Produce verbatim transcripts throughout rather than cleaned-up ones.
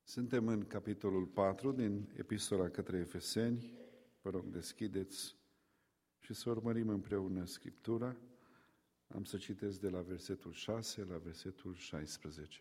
Suntem în capitolul patru din Epistola către Efeseni. Vă rog, deschideți și să urmărim împreună Scriptura. Am să citesc de la versetul șase la versetul șaisprezece.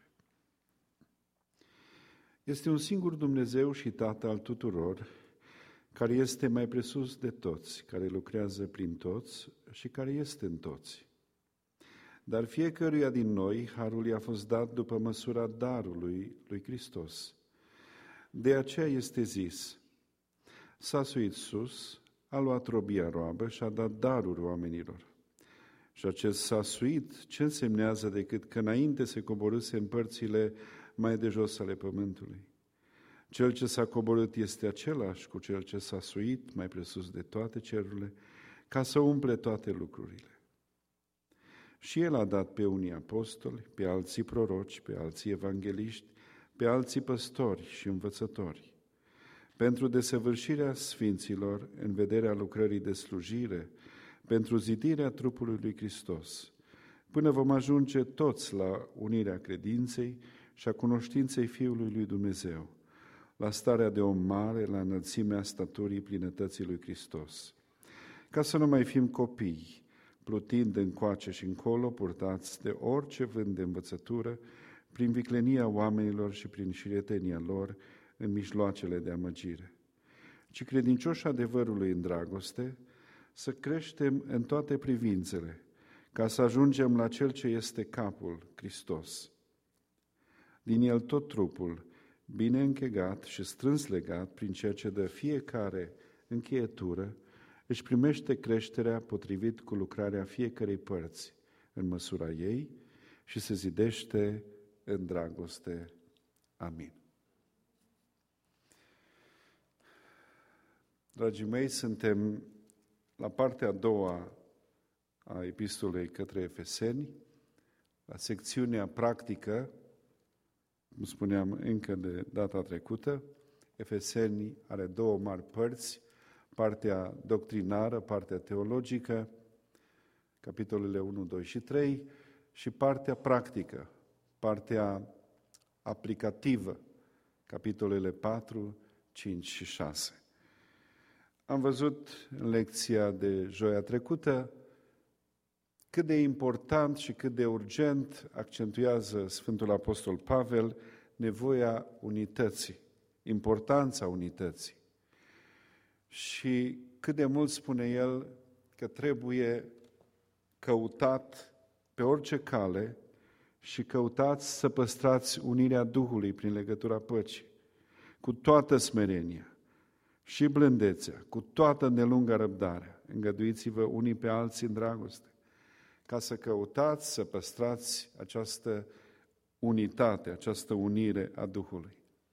Este un singur Dumnezeu și Tată al tuturor, care este mai presus de toți, care lucrează prin toți și care este în toți. Dar fiecăruia din noi harul i-a fost dat după măsura darului lui Hristos. De aceea este zis: s-a suit sus, a luat robia roabă și a dat daruri oamenilor. Și acest s-a suit, ce însemnează decât că înainte se coborâse în părțile mai de jos ale pământului? Cel ce s-a coborât este același cu cel ce s-a suit mai presus de toate cerurile, ca să umple toate lucrurile. Și El a dat pe unii apostoli, pe alții proroci, pe alții evangeliști, pe alții păstori și învățători, pentru desăvârșirea sfinților în vederea lucrării de slujire, pentru zidirea trupului lui Hristos, până vom ajunge toți la unirea credinței și a cunoștinței Fiului lui Dumnezeu, la starea de om mare, la înălțimea staturii plinătății lui Hristos, ca să nu mai fim copii, plutind încoace și încolo, purtați de orice vânt de învățătură, prin viclenia oamenilor și prin șiretenia lor în mijloacele de amăgire, ci credincioși adevărului în dragoste, să creștem în toate privințele, ca să ajungem la Cel ce este capul, Hristos. Din El tot trupul, bine închegat și strâns legat, prin ceea ce dă fiecare încheietură, își primește creșterea potrivit cu lucrarea fiecărei părți, în măsura ei, și se zidește în dragoste. Amin. Dragii mei, suntem la partea a doua a epistolei către Efeseni, la secțiunea practică, cum spuneam încă de data trecută. Efeseni are două mari părți: partea doctrinară, partea teologică, capitolele unu, doi și trei, și partea practică, partea aplicativă, capitolele patru, cinci și șase. Am văzut în lecția de joia trecută cât de important și cât de urgent accentuează Sfântul Apostol Pavel nevoia unității, importanța unității. Și cât de mult spune el că trebuie căutat pe orice cale și căutați să păstrați unirea Duhului prin legătura păcii, cu toată smerenia și blândețea, cu toată îndelunga răbdarea. Îngăduiți-vă unii pe alții în dragoste, ca să căutați să păstrați această unitate, această unire a Duhului.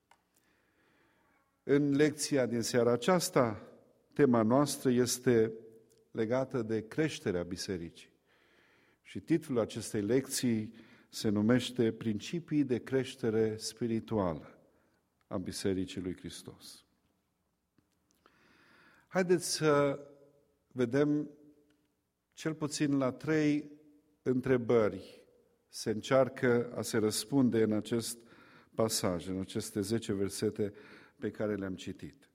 În lecția din seara aceasta, tema noastră este legată de creșterea bisericii. Și titlul acestei lecții se numește Principii de creștere spirituală a Bisericii lui Hristos. Haideți să vedem cel puțin la trei întrebări se încearcă a se răspunde în acest pasaj, în aceste zece versete pe care le-am citit.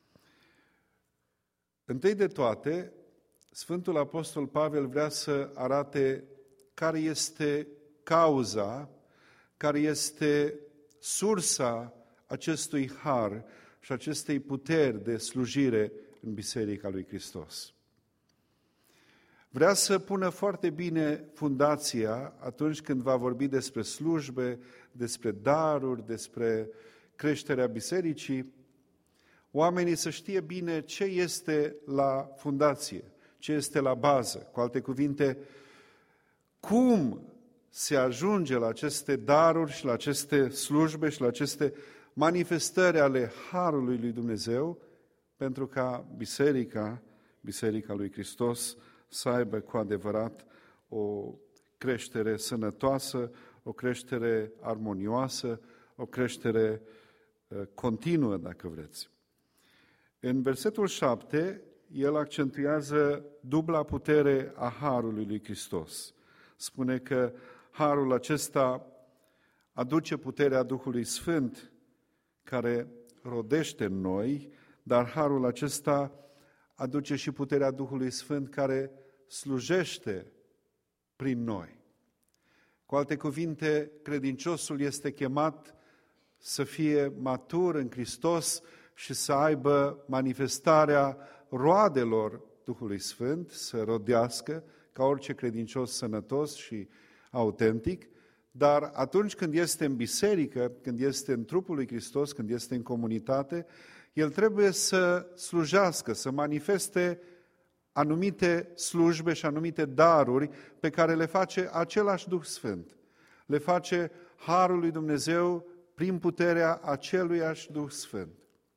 Întâi de toate, Sfântul Apostol Pavel vrea să arate care este cauza, care este sursa acestui har și acestei puteri de slujire în Biserica lui Hristos. Vrea să pună foarte bine fundația atunci când va vorbi despre slujbe, despre daruri, despre creșterea bisericii, oamenii să știe bine ce este la fundație, ce este la bază. Cu alte cuvinte, cum se ajunge la aceste daruri și la aceste slujbe și la aceste manifestări ale harului lui Dumnezeu, pentru ca biserica, biserica lui Hristos, să aibă cu adevărat o creștere sănătoasă, o creștere armonioasă, o creștere continuă, dacă vreți. În versetul șapte, el accentuează dubla putere a harului lui Hristos. Spune că harul acesta aduce puterea Duhului Sfânt care rodește în noi, dar harul acesta aduce și puterea Duhului Sfânt care slujește prin noi. Cu alte cuvinte, credinciosul este chemat să fie matur în Hristos și să aibă manifestarea roadelor Duhului Sfânt, să rodească ca orice credincios sănătos și autentic, dar atunci când este în biserică, când este în trupul lui Hristos, când este în comunitate, el trebuie să slujească, să manifeste anumite slujbe și anumite daruri pe care le face același Duh Sfânt. Le face harul lui Dumnezeu prin puterea aceluiași Duh Sfânt.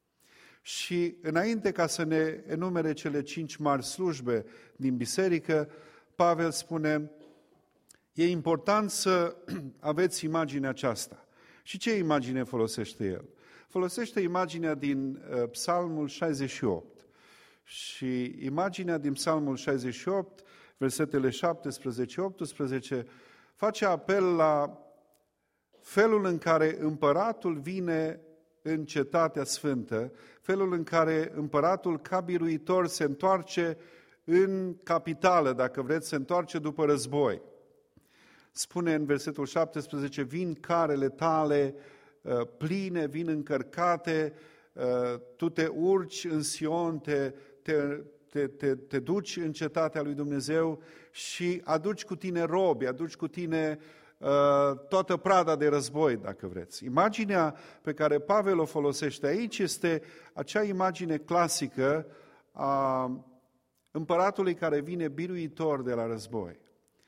Și înainte ca să ne enumere cele cinci mari slujbe din biserică, Pavel spune, e important să aveți imaginea aceasta. Și ce imagine folosește el? Folosește imaginea din uh, Psalmul șaizeci și opt. Și imaginea din Psalmul șaizeci și opt, versetele șaptesprezece optsprezece, face apel la felul în care împăratul vine în cetatea sfântă, felul în care împăratul ca biruitor se întoarce în capitală, dacă vreți, se întoarce după război. Spune în versetul șaptesprezece, vin carele tale pline, vin încărcate, tu te urci în Sion, te, te, te, te, te duci în cetatea lui Dumnezeu și aduci cu tine robi, aduci cu tine toată prada de război, dacă vreți. Imaginea pe care Pavel o folosește aici este acea imagine clasică a împăratului care vine biruitor de la război.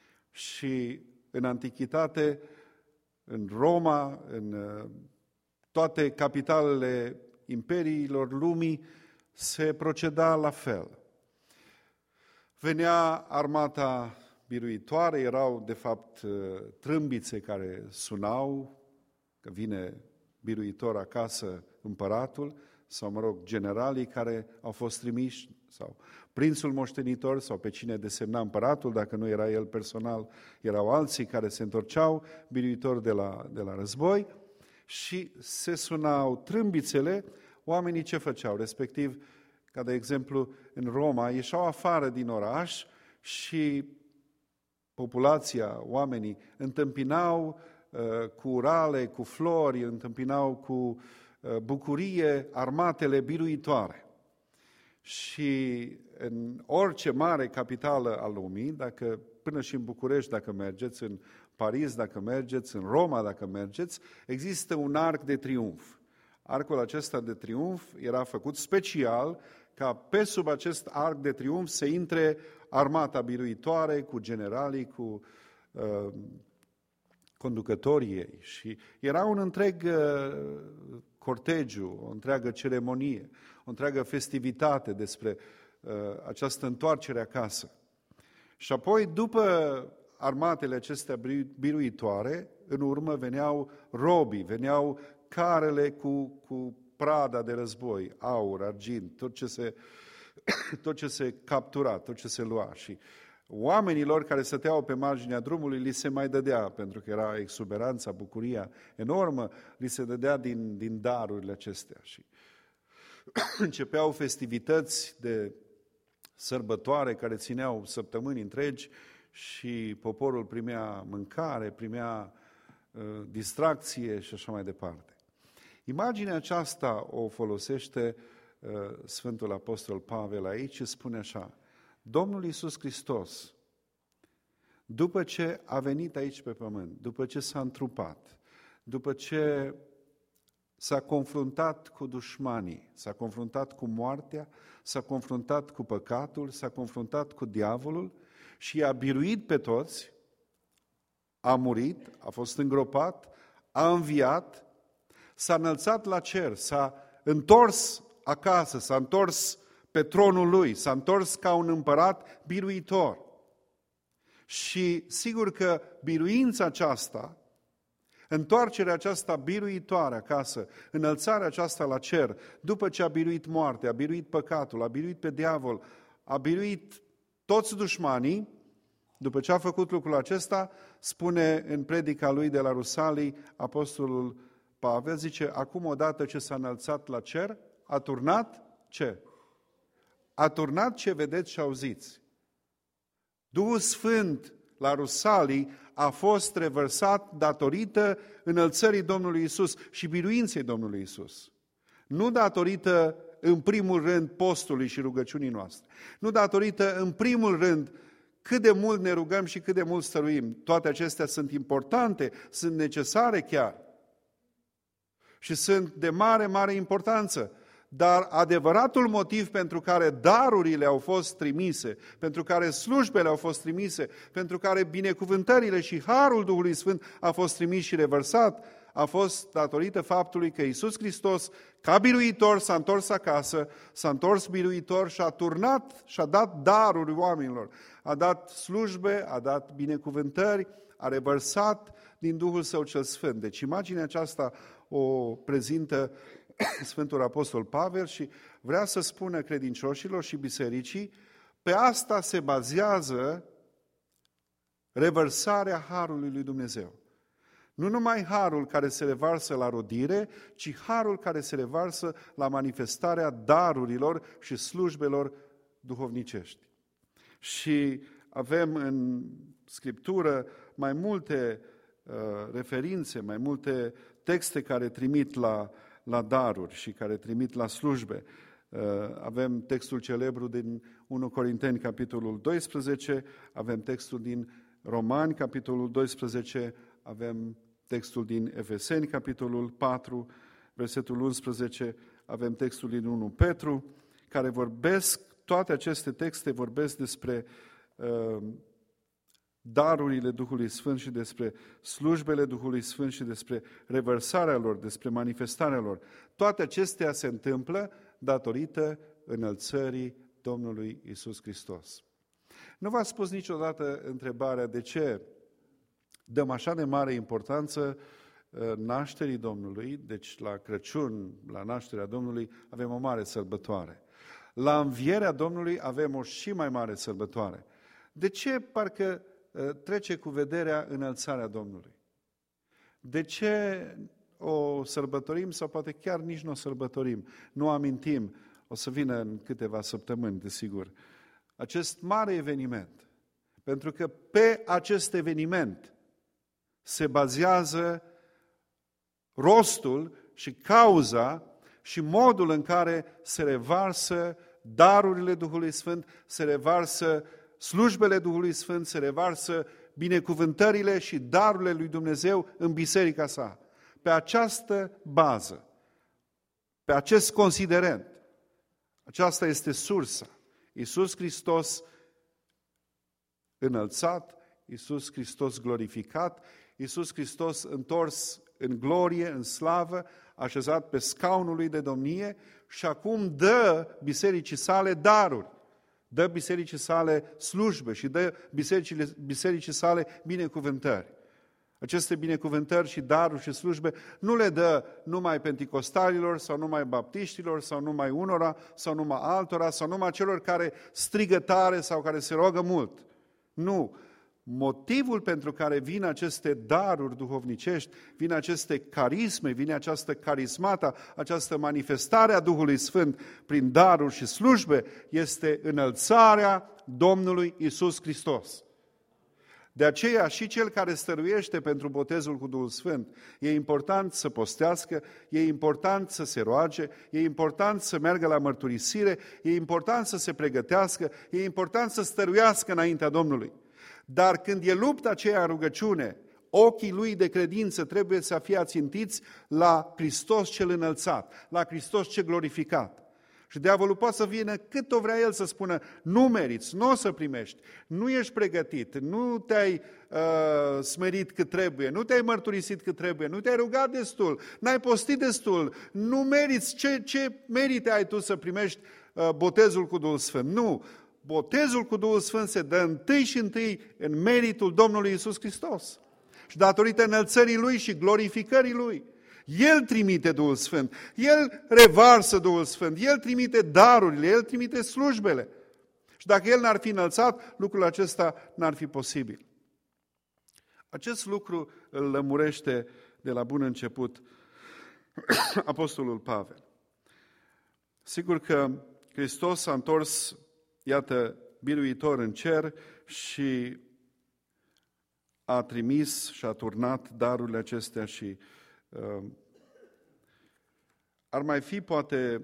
Și în antichitate, în Roma, în toate capitalele imperiilor lumii, se proceda la fel. Venea armata biruitoare, erau de fapt trâmbițe care sunau, că vine biruitor acasă împăratul, sau mă rog, generalii care au fost trimiși, sau prințul moștenitor, sau pe cine desemna împăratul, dacă nu era el personal, erau alții care se întorceau, biruitori de la, de la război, și se sunau trâmbițele. Oamenii ce făceau? Respectiv, ca de exemplu, în Roma, ieșeau afară din oraș și populația, oamenii, întâmpinau uh, cu urale, cu flori, întâmpinau cu uh, bucurie armatele biruitoare. Și în orice mare capitală a lumii, dacă, până și în București, dacă mergeți, în Paris, dacă mergeți, în Roma, dacă mergeți, există un arc de triumf. Arcul acesta de triumf era făcut special ca pe sub acest arc de triumf să intre armata biruitoare cu generalii, cu uh, conducătorii ei. Și era un întreg uh, cortegiu, o întreagă ceremonie, o întreagă festivitate despre uh, această întoarcere acasă. Și apoi, după armatele acestea biruitoare, în urmă veneau robii, veneau carele cu, cu prada de război, aur, argint, tot ce se, tot ce se captura, tot ce se lua. Și oamenilor care stăteau pe marginea drumului li se mai dădea, pentru că era exuberanța, bucuria enormă, li se dădea din, din darurile acestea. Și începeau festivități de sărbătoare care țineau săptămâni întregi și poporul primea mâncare, primea uh, distracție și așa mai departe. Imaginea aceasta o folosește uh, Sfântul Apostol Pavel aici și spune așa: Domnul Iisus Hristos, după ce a venit aici pe pământ, după ce s-a întrupat, după ce s-a confruntat cu dușmanii, s-a confruntat cu moartea, s-a confruntat cu păcatul, s-a confruntat cu diavolul și i-a biruit pe toți, a murit, a fost îngropat, a înviat, s-a înălțat la cer, s-a întors acasă, s-a întors pe tronul lui, s-a întors ca un împărat biruitor. Și sigur că biruința aceasta, întoarcerea aceasta biruitoare acasă, înălțarea aceasta la cer, după ce a biruit moartea, a biruit păcatul, a biruit pe diavol, a biruit toți dușmanii, după ce a făcut lucrul acesta, spune în predica lui de la Rusalii Apostolul Pavel, zice, acum odată ce s-a înălțat la cer, a turnat ce? A turnat ce vedeți și auziți. Duhul Sfânt la Rusalii a fost revărsat datorită înălțării Domnului Iisus și biruinței Domnului Iisus. Nu datorită, în primul rând, postului și rugăciunii noastre. Nu datorită, în primul rând, cât de mult ne rugăm și cât de mult stăruim. Toate acestea sunt importante, sunt necesare chiar. Și sunt de mare, mare importanță. Dar adevăratul motiv pentru care darurile au fost trimise, pentru care slujbele au fost trimise, pentru care binecuvântările și harul Duhului Sfânt a fost trimis și revărsat, a fost datorită faptului că Iisus Hristos, ca biruitor, s-a întors acasă, s-a întors biruitor și a turnat și a dat daruri oamenilor. A dat slujbe, a dat binecuvântări, a revărsat din Duhul Său cel Sfânt. Deci imaginea aceasta o prezintă Sfântul Apostol Pavel și vrea să spună credincioșilor și bisericii, pe asta se bazează revărsarea harului lui Dumnezeu. Nu numai harul care se revarsă la rodire, ci harul care se revarsă la manifestarea darurilor și slujbelor duhovnicești. Și avem în Scriptură mai multe uh, referințe, mai multe texte care trimit la, la daruri și care trimit la slujbe. Uh, avem textul celebru din unu Corinteni, capitolul doisprezece, avem textul din Romani, capitolul doisprezece, avem textul din Efeseni, capitolul patru, versetul unsprezece, avem textul din unu Petru, care vorbesc, toate aceste texte vorbesc despre uh, darurile Duhului Sfânt și despre slujbele Duhului Sfânt și despre revărsarea lor, despre manifestarea lor. Toate acestea se întâmplă datorită înălțării Domnului Iisus Hristos. Nu v-ați spus niciodată întrebarea de ce dăm așa de mare importanță nașterii Domnului, deci la Crăciun, la nașterea Domnului, avem o mare sărbătoare. La învierea Domnului avem o și mai mare sărbătoare. De ce parcă trece cu vederea înălțarea Domnului? De ce o sărbătorim sau poate chiar nici nu o sărbătorim? Nu amintim, o să vină în câteva săptămâni, desigur, acest mare eveniment. Pentru că pe acest eveniment se bazează rostul și cauza și modul în care se revarsă darurile Duhului Sfânt, se revarsă slujbele Duhului Sfânt, se revarsă binecuvântările și darurile lui Dumnezeu în biserica sa. Pe această bază, pe acest considerent, aceasta este sursa. Iisus Hristos înălțat, Iisus Hristos glorificat, Iisus Hristos întors în glorie, în slavă, așezat pe scaunul lui de domnie și acum dă bisericii sale daruri, dă bisericii sale slujbe și dă bisericii, bisericii sale binecuvântări. Aceste binecuvântări și daruri și slujbe nu le dă numai penticostalilor sau numai baptiștilor sau numai unora sau numai altora sau numai celor care strigă tare sau care se roagă mult. Nu. Motivul pentru care vin aceste daruri duhovnicești, vin aceste carisme, vine această carismata, această manifestare a Duhului Sfânt prin daruri și slujbe, este înălțarea Domnului Iisus Hristos. De aceea și cel care stăruiește pentru botezul cu Duhul Sfânt, e important să postească, e important să se roage, e important să meargă la mărturisire, e important să se pregătească, e important să stăruiască înaintea Domnului. Dar când e lupta aceea în rugăciune, ochii lui de credință trebuie să fie ațintiți la Hristos cel înălțat, la Hristos cel glorificat. Și diavolul poate să vină cât o vrea el să spună, nu meriți, nu o să primești, nu ești pregătit, nu te-ai uh, smerit cât trebuie, nu te-ai mărturisit cât trebuie, nu te-ai rugat destul, n-ai postit destul, nu meriți, ce, ce merite ai tu să primești uh, botezul cu Duhul Sfânt? Nu! Botezul cu Duhul Sfânt se dă întâi și întâi în meritul Domnului Iisus Hristos. Și datorită înălțării Lui și glorificării Lui. El trimite Duhul Sfânt, El revarsă Duhul Sfânt, El trimite darurile, El trimite slujbele. Și dacă El n-ar fi înălțat, lucrul acesta n-ar fi posibil. Acest lucru îl lămurește de la bun început Apostolul Pavel. Sigur că Hristos s-a întors, iată, biruitor în cer și a trimis și a turnat darurile acestea și uh, ar mai fi poate,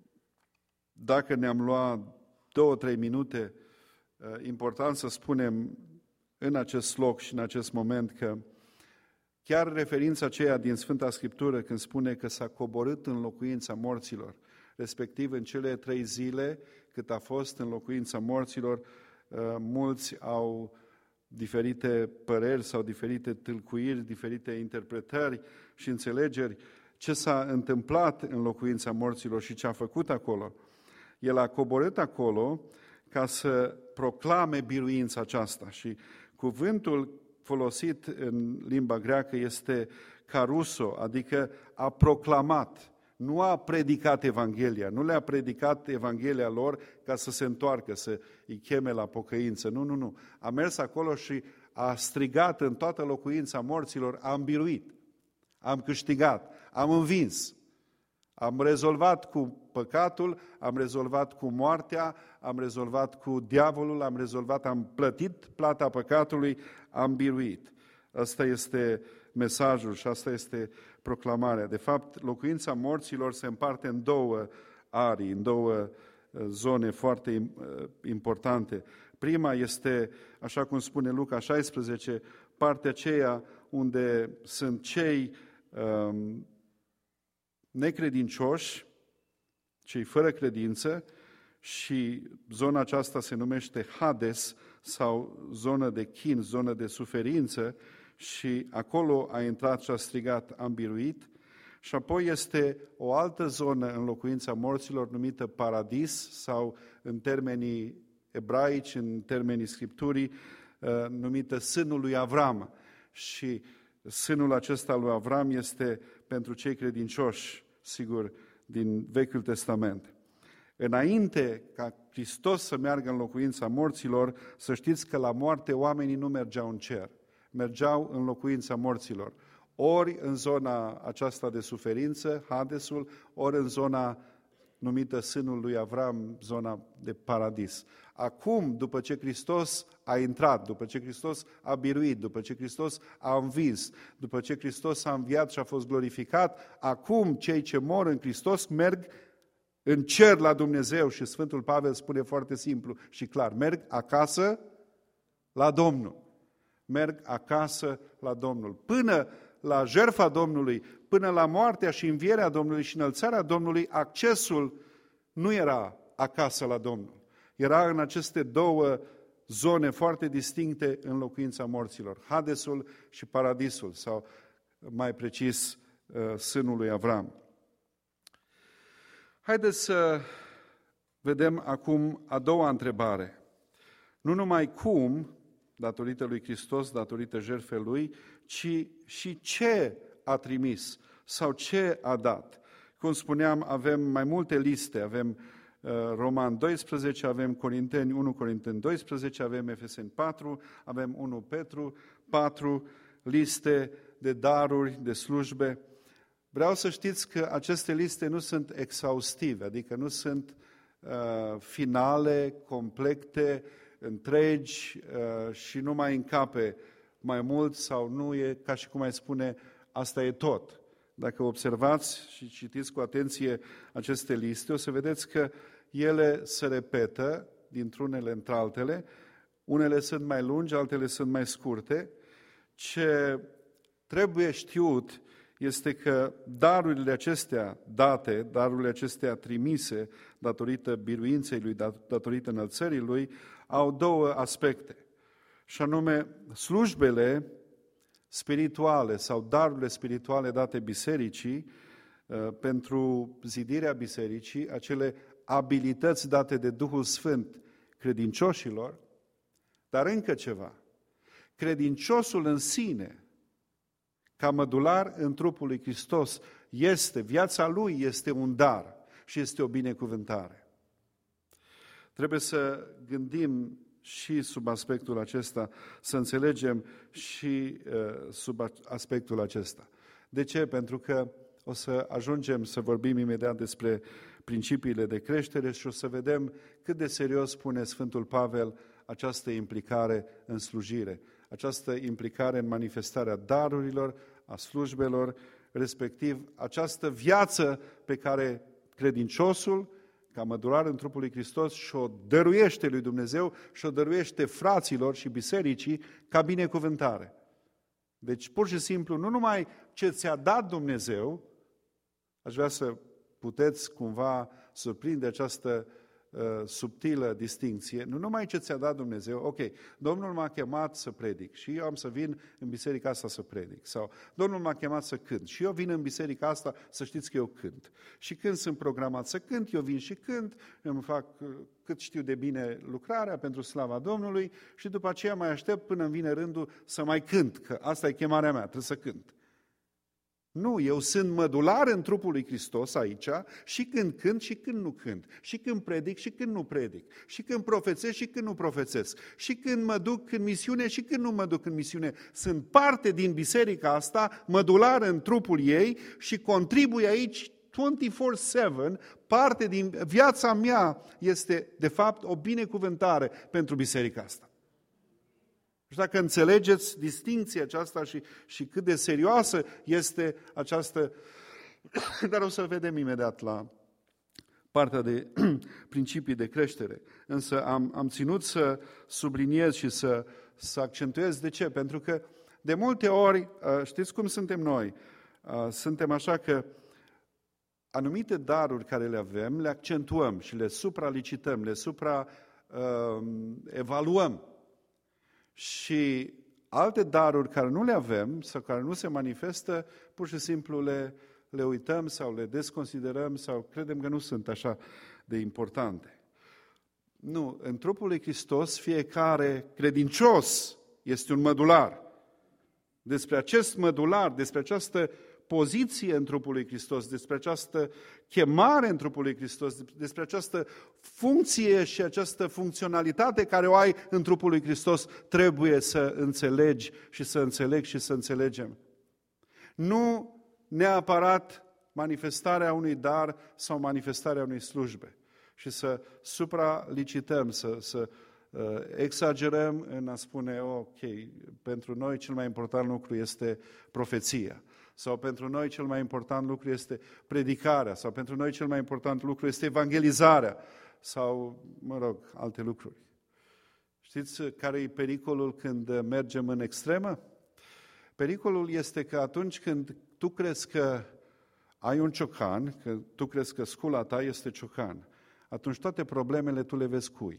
dacă ne-am luat două, trei minute, uh, important să spunem în acest loc și în acest moment că chiar referința aceea din Sfânta Scriptură când spune că s-a coborât în locuința morților, respectiv în cele trei zile cât a fost în locuința morților, mulți au diferite păreri sau diferite tâlcuiri, diferite interpretări și înțelegeri ce s-a întâmplat în locuința morților și ce a făcut acolo. El a coborât acolo ca să proclame biruința aceasta și cuvântul folosit în limba greacă este caruso, adică a proclamat, nu a predicat Evanghelia, nu le-a predicat Evanghelia lor ca să se întoarcă, să îi cheme la pocăință. Nu, nu, nu. A mers acolo și a strigat în toată locuința morților, am biruit, am câștigat, am învins. Am rezolvat cu păcatul, am rezolvat cu moartea, am rezolvat cu diavolul, am rezolvat, am plătit plata păcatului, am biruit. Asta este mesajul și asta este proclamarea. De fapt, locuința morților se împarte în două arii, în două zone foarte importante. Prima este, așa cum spune Luca șaisprezece, partea aceea unde sunt cei um, necredincioși, cei fără credință, și zona aceasta se numește Hades sau zonă de chin, zonă de suferință, și acolo a intrat și a strigat, am biruit. Și apoi este o altă zonă în locuința morților numită Paradis sau în termenii ebraici, în termenii Scripturii, numită sânul lui Avram. Și sânul acesta lui Avram este pentru cei credincioși, sigur, din Vechiul Testament. Înainte ca Hristos să meargă în locuința morților, să știți că la moarte oamenii nu mergeau în cer, mergeau în locuința morților. Ori în zona aceasta de suferință, Hadesul, ori în zona numită sânul lui Avram, zona de Paradis. Acum, după ce Hristos a intrat, după ce Hristos a biruit, după ce Hristos a învins, după ce Hristos a înviat și a fost glorificat, acum cei ce mor în Hristos merg în cer la Dumnezeu și Sfântul Pavel spune foarte simplu și clar, merg acasă la Domnul. Merg acasă la Domnul. Până la jertfa Domnului, până la moartea și învierea Domnului și înălțarea Domnului, accesul nu era acasă la Domnul. Era în aceste două zone foarte distincte în locuința morților, Hadesul și Paradisul, sau mai precis, sânul lui Avram. Haideți să vedem acum a doua întrebare. Nu numai cum, datorită lui Hristos, datorită jertfei Lui, ci și ce a trimis sau ce a dat. Cum spuneam, avem mai multe liste, avem uh, Roman doisprezece, avem Corinteni, unu Corinteni doisprezece, avem Efeseni patru, avem unu Petru patru, liste de daruri, de slujbe. Vreau să știți că aceste liste nu sunt exhaustive, adică nu sunt uh, finale, complete, întregi uh, și nu mai încape mai mult sau nu e ca și cum ai spune, asta e tot. Dacă observați și citiți cu atenție aceste liste, o să vedeți că ele se repetă dintr-unele într-altele, unele sunt mai lungi, altele sunt mai scurte. Ce trebuie știut este că darurile acestea date, darurile acestea trimise datorită biruinței Lui, datorită înălțării Lui, au două aspecte. Și anume, slujbele spirituale sau darurile spirituale date bisericii pentru zidirea bisericii, acele abilități date de Duhul Sfânt credincioșilor, dar încă ceva. Credinciosul în sine, ca mădular în trupul lui Hristos, este, viața lui este un dar și este o binecuvântare. Trebuie să gândim și sub aspectul acesta, să înțelegem și uh, sub aspectul acesta. De ce? Pentru că o să ajungem să vorbim imediat despre principiile de creștere și o să vedem cât de serios pune Sfântul Pavel această implicare în slujire, această implicare în manifestarea darurilor, a slujbelor, respectiv această viață pe care credinciosul, ca mădular în trupul lui Hristos, și-o dăruiește lui Dumnezeu și-o dăruiește fraților și bisericii ca binecuvântare. Deci, pur și simplu, nu numai ce ți-a dat Dumnezeu, aș vrea să puteți cumva surprinde această uh, subtilă distincție, nu numai ce ți-a dat Dumnezeu, ok, Domnul m-a chemat să predic și eu am să vin în biserica asta să predic, sau Domnul m-a chemat să cânt și eu vin în biserica asta să știți că eu cânt. Și când sunt programat să cânt, eu vin și cânt, îmi fac cât știu de bine lucrarea pentru slava Domnului și după aceea mai aștept până îmi vine rândul să mai cânt, că asta e chemarea mea, trebuie să cânt. Nu, eu sunt mădular în trupul lui Hristos aici și când cânt și când nu cânt, și când predic și când nu predic, și când profețesc și când nu profețesc, și când mă duc în misiune și când nu mă duc în misiune. Sunt parte din biserica asta, mădular în trupul ei și contribui aici douăzeci și patru șapte, parte din viața mea este de fapt o binecuvântare pentru biserica asta. Și dacă înțelegeți distincția aceasta și, și cât de serioasă este această, dar o să vedem imediat la partea de principii de creștere. Însă am, am ținut să subliniez și să, să accentuez. De ce? Pentru că de multe ori, știți cum suntem noi, suntem așa că anumite daruri care le avem, le accentuăm și le supralicităm, le supra-evaluăm. Și alte daruri care nu le avem sau care nu se manifestă, pur și simplu le, le uităm sau le desconsiderăm sau credem că nu sunt așa de importante. Nu, în trupul lui Hristos fiecare credincios este un mădular. Despre acest mădular, despre această poziție în trupul lui Hristos, despre această chemare în trupul lui Hristos, despre această funcție și această funcționalitate care o ai în trupul lui Hristos, trebuie să înțelegi și să înțeleg și să înțelegem. Nu neapărat manifestarea unui dar sau manifestarea unei slujbe și să supralicităm, să, să uh, exagerăm în a spune, ok, pentru noi cel mai important lucru este profeția. Sau pentru noi cel mai important lucru este predicarea, sau pentru noi cel mai important lucru este evangelizarea, sau, mă rog, alte lucruri. Știți care e pericolul când mergem în extremă? Pericolul este că atunci când tu crezi că ai un ciocan, că tu crezi că scula ta este ciocan, atunci toate problemele tu le vezi cui.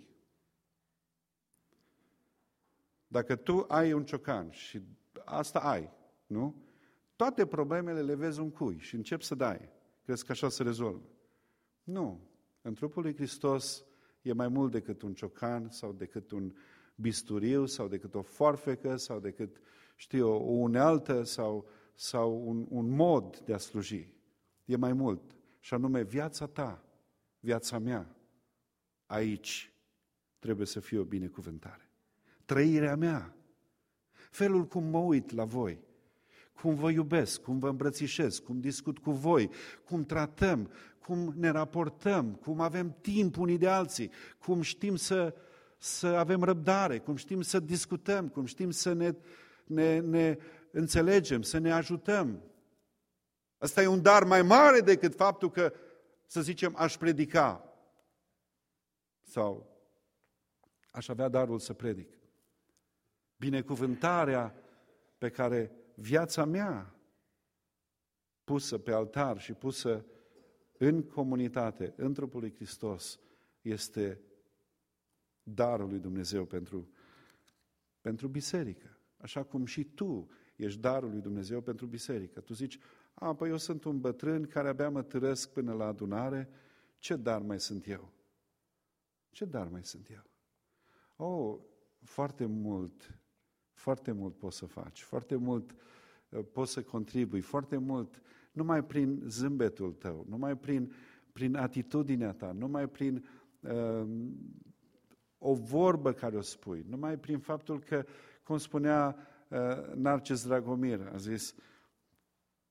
Dacă tu ai un ciocan și asta ai, nu? Toate problemele le vezi un cui și începi să dai. Crezi că așa se rezolvă? Nu. În trupul lui Hristos e mai mult decât un ciocan sau decât un bisturiu sau decât o foarfecă sau decât, știu, o unealtă sau, sau un, un mod de a sluji. E mai mult. Și anume viața ta, viața mea, aici trebuie să fie o binecuvântare. Trăirea mea, felul cum mă uit la voi, cum vă iubesc, cum vă îmbrățișez, cum discut cu voi, cum tratăm, cum ne raportăm, cum avem timp unii de alții, cum știm să, să avem răbdare, cum știm să discutăm, cum știm să ne, ne, ne înțelegem, să ne ajutăm. Asta e un dar mai mare decât faptul că, să zicem, aș predica sau aș avea darul să predic. Binecuvântarea pe care viața mea pusă pe altar și pusă în comunitate, în trupul lui Hristos, este darul lui Dumnezeu pentru, pentru biserică. Așa cum și tu ești darul lui Dumnezeu pentru biserică. Tu zici, a, păi eu sunt un bătrân care abia mă târăsc până la adunare, ce dar mai sunt eu? Ce dar mai sunt eu? Oh, foarte mult, foarte mult poți să faci, foarte mult uh, poți să contribui, foarte mult, numai prin zâmbetul tău, numai prin, prin atitudinea ta, numai prin uh, o vorbă care o spui, numai prin faptul că, cum spunea uh, Narcis Dragomir, a zis,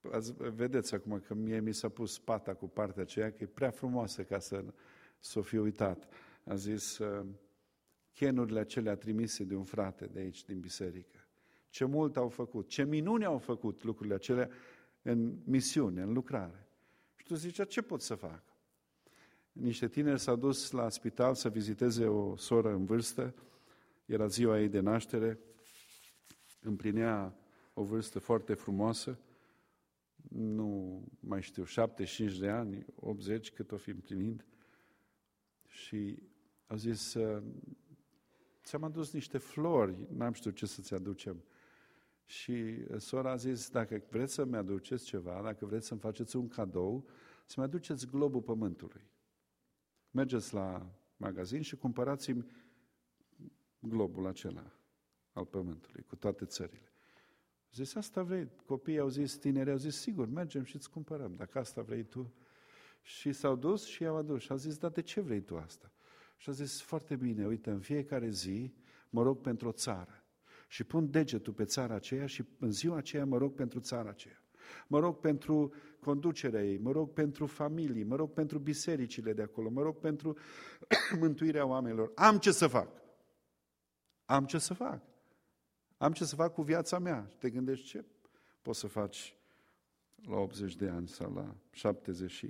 azi, vedeți acum că mie mi s-a pus pata cu partea aceea, că e prea frumoasă ca să, să o fi uitat. A zis, chenurile acelea trimise de un frate de aici, din biserică. Ce mult au făcut, ce minuni au făcut lucrurile acelea în misiune, în lucrare. Și tu zicea, ce pot să fac? Niște tineri s-au dus la spital să viziteze o soră în vârstă, era ziua ei de naștere, împlinea o vârstă foarte frumoasă, nu mai știu, șaptezeci și cinci de ani, optzeci, cât o fi împlinind. Și au zis, ți-am adus niște flori, n-am știut ce să-ți aducem. Și sora a zis, dacă vreți să-mi aduceți ceva, dacă vreți să-mi faceți un cadou, să-mi aduceți globul pământului. Mergeți la magazin și cumpărați-mi globul acela al pământului, cu toate țările. Zis, asta vrei? Copiii au zis, tinerii au zis, sigur, mergem și îți cumpărăm, dacă asta vrei tu. Și s-au dus și i-au adus. Și au zis, dar de ce vrei tu asta? Și a zis, foarte bine, uite, în fiecare zi mă rog pentru o țară. Și pun degetul pe țara aceea și în ziua aceea mă rog pentru țara aceea. Mă rog pentru conducerea ei, mă rog pentru familii, mă rog pentru bisericile de acolo, mă rog pentru mântuirea oamenilor. Am ce să fac. Am ce să fac. Am ce să fac cu viața mea. Și te gândești ce poți să faci la optzeci de ani sau la șaptezeci și.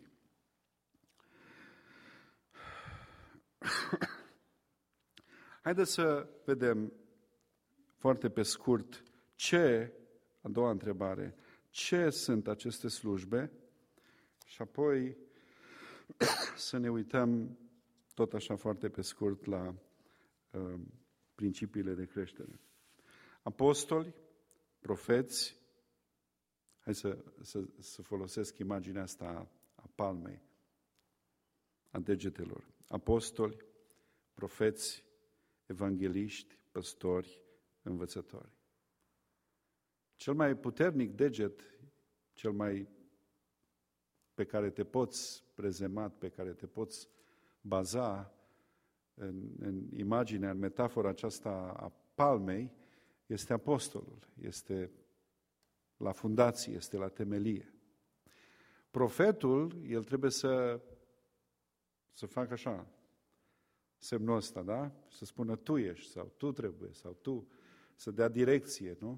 Haideți să vedem foarte pe scurt ce, a doua întrebare, ce sunt aceste slujbe și apoi să ne uităm tot așa foarte pe scurt la uh, principiile de creștere. Apostoli, profeți, hai să, să, să folosesc imaginea asta a, a palmei, a degetelor. Apostoli, profeți, evangeliști, păstori, învățători. Cel mai puternic deget, cel mai pe care te poți prezemat, pe care te poți baza în, în imaginea, în metafora aceasta a palmei, este apostolul, este la fundație, este la temelie. Profetul, el trebuie să, să facă așa, semnul ăsta, da? Să spună tu ești, sau tu trebuie, sau tu, să dea direcție, nu?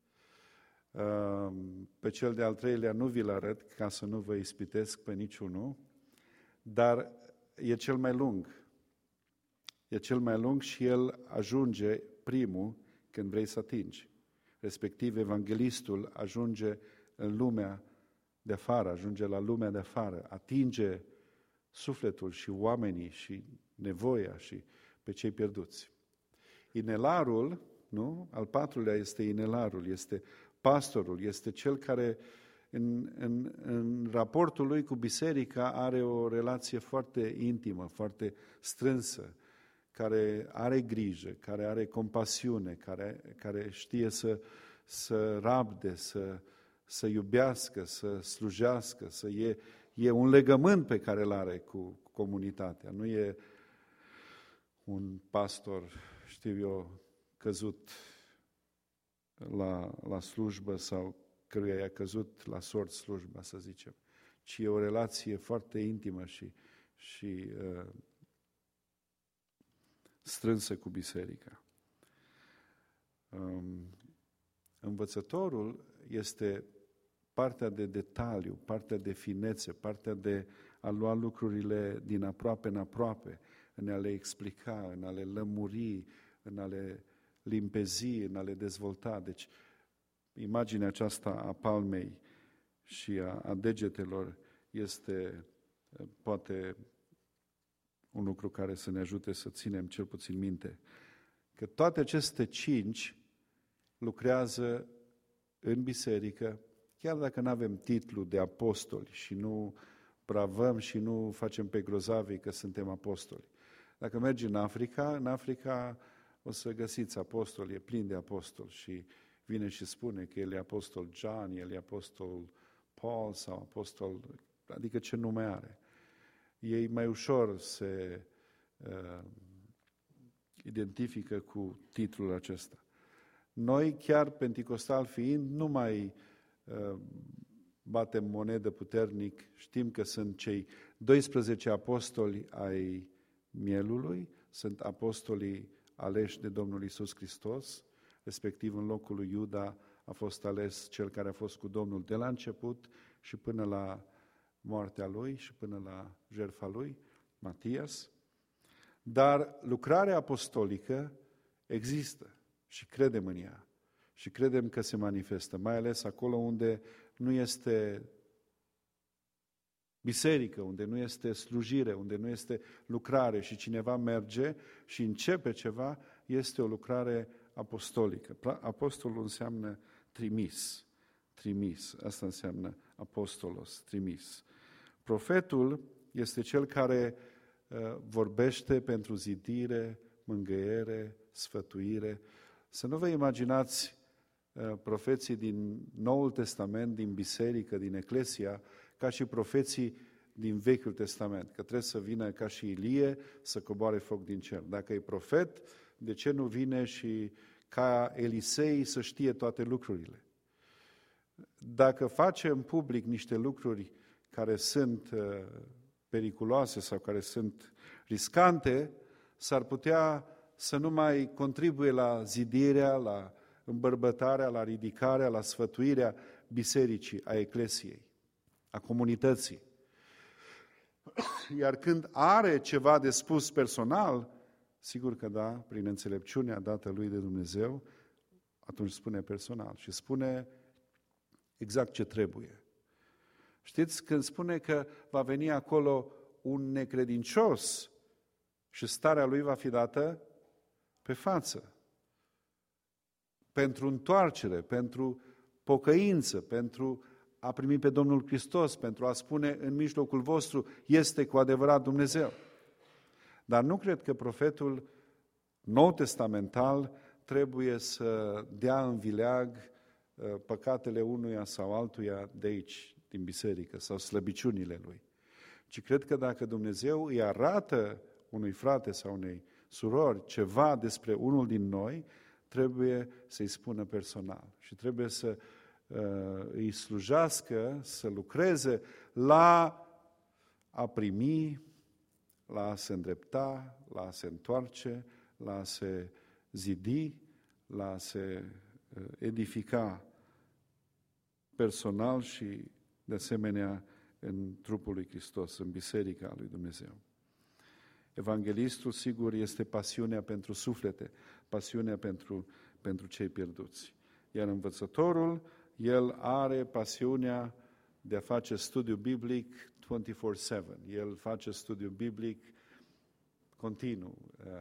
Pe cel de-al treilea nu vi-l arăt, ca să nu vă ispitesc pe niciunul, dar e cel mai lung. E cel mai lung și el ajunge primul când vrei să atingi. Respectiv, evanghelistul ajunge în lumea de afară, ajunge la lumea de afară, atinge sufletul și oamenii și nevoia și pe cei pierduți. Inelarul, nu? Al patrulea este inelarul, este pastorul, este cel care în, în, în raportul lui cu biserica are o relație foarte intimă, foarte strânsă, care are grijă, care are compasiune, care, care știe să, să rabde, să, să iubească, să slujească, să e, e un legământ pe care îl are cu comunitatea. Nu e un pastor, știu eu, căzut la, la slujbă sau căruia i-a căzut la sort slujba, să zicem, ci e o relație foarte intimă și, și uh, strânsă cu biserica. Um, învățătorul este partea de detaliu, partea de finețe, partea de a lua lucrurile din aproape în aproape, în a le explica, în a le lămuri, în a le limpezi, în a le dezvolta. Deci, imaginea aceasta a palmei și a, a degetelor este poate un lucru care să ne ajute să ținem cel puțin minte că toate aceste cinci lucrează în biserică, chiar dacă nu avem titlu de apostoli și nu bravăm și nu facem pe grozavi că suntem apostoli. Dacă mergi în Africa, în Africa o să găsiți apostoli, e plin de apostoli și vine și spune că el e apostol John, el e apostol Paul sau apostol, adică ce nume are. Ei mai ușor se uh, identifică cu titlul acesta. Noi, chiar penticostal fiind, nu mai uh, batem monedă puternic, știm că sunt cei doisprezece apostoli ai mielului, sunt apostolii aleși de Domnul Iisus Hristos, respectiv în locul lui Iuda a fost ales cel care a fost cu Domnul de la început și până la moartea lui și până la jertfa lui, Matias. Dar lucrarea apostolică există și credem în ea și credem că se manifestă, mai ales acolo unde nu este biserică, unde nu este slujire, unde nu este lucrare și cineva merge și începe ceva, este o lucrare apostolică. Apostolul înseamnă trimis, trimis, asta înseamnă apostolos, trimis. Profetul este cel care uh, vorbește pentru zidire, mângâiere, sfătuire. Să nu vă imaginați uh, profeții din Noul Testament, din biserică, din Eclesia, ca și profeții din Vechiul Testament, că trebuie să vină ca și Ilie să coboare foc din cer. Dacă e profet, de ce nu vine și ca Elisei să știe toate lucrurile? Dacă face în public niște lucruri care sunt periculoase sau care sunt riscante, s-ar putea să nu mai contribuie la zidirea, la îmbărbătarea, la ridicarea, la sfătuirea bisericii, a eclesiei, a comunității. Iar când are ceva de spus personal, sigur că da, prin înțelepciunea dată lui de Dumnezeu, atunci spune personal și spune exact ce trebuie. Știți, când spune că va veni acolo un necredincios și starea lui va fi dată pe față, pentru întoarcere, pentru pocăință, pentru a primi pe Domnul Hristos, pentru a spune în mijlocul vostru, este cu adevărat Dumnezeu. Dar nu cred că profetul nou-testamental trebuie să dea în vileag păcatele unuia sau altuia de aici, din biserică, sau slăbiciunile lui. Ci cred că dacă Dumnezeu îi arată unui frate sau unei surori ceva despre unul din noi, trebuie să-i spună personal și trebuie să uh, îi slujească, să lucreze la a primi, la a se îndrepta, la a se întoarce, la a se zidi, la a se uh, edifica personal și, de asemenea, în trupul lui Hristos, în biserica lui Dumnezeu. Evanghelistul, sigur, este pasiunea pentru suflete, pasiunea pentru, pentru cei pierduți. Iar învățătorul, el are pasiunea de a face studiu biblic douăzeci și patru șapte. El face studiu biblic continuu.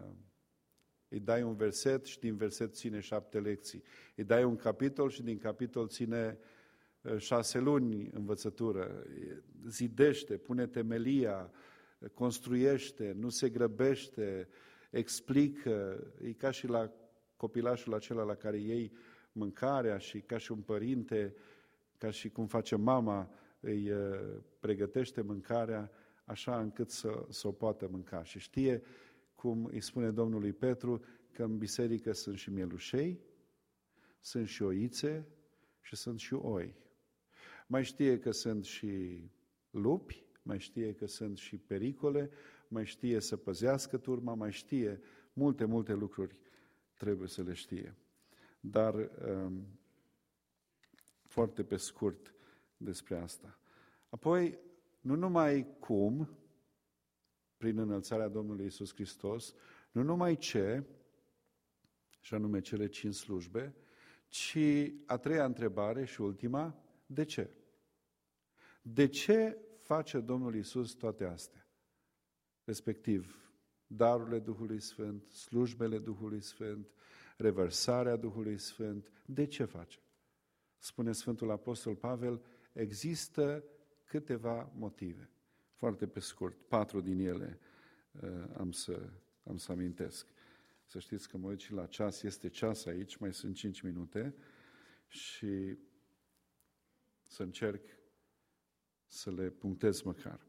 Îi dai un verset și din verset ține șapte lecții. Îi dai un capitol și din capitol ține șase luni învățătură. Zidește, pune temelia, construiește, nu se grăbește, explică. E ca și la copilașul acela la care iei mâncarea și ca și un părinte, ca și cum face mama, îi pregătește mâncarea așa încât să, să o poată mânca. Și știe, cum îi spune Domnului Petru, că în biserică sunt și mielușei, sunt și oițe și sunt și oi. Mai știe că sunt și lupi, mai știe că sunt și pericole, mai știe să păzească turma, mai știe multe, multe lucruri trebuie să le știe. Dar um, foarte pe scurt despre asta. Apoi, nu numai cum, prin înălțarea Domnului Iisus Hristos, nu numai ce, și anume cele cinci slujbe, ci a treia întrebare și ultima, de ce? De ce face Domnul Iisus toate astea? Respectiv, darurile Duhului Sfânt, slujbele Duhului Sfânt, revărsarea Duhului Sfânt. De ce face? Spune Sfântul Apostol Pavel, există câteva motive. Foarte pe scurt, patru din ele uh, am, să, am să amintesc. Să știți că mă uit și la ceas, este ceas aici, mai sunt cinci minute și să încerc să le punctez măcar.